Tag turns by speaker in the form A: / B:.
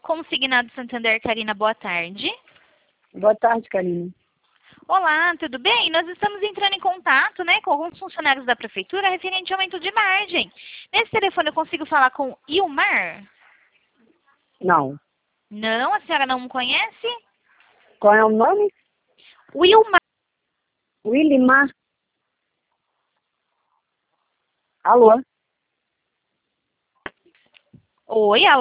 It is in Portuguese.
A: Consignado Santander, Karina, boa tarde.
B: Boa tarde, Karina.
A: Olá, tudo bem? Nós estamos entrando em contato, com alguns funcionários da prefeitura referente ao aumento de margem. Nesse telefone eu consigo falar com Ilmar?
B: Não.
A: Não, a senhora não me conhece?
B: Qual é o nome?
A: Wilmar.
B: Willimar. Alô?
A: Oi, alô?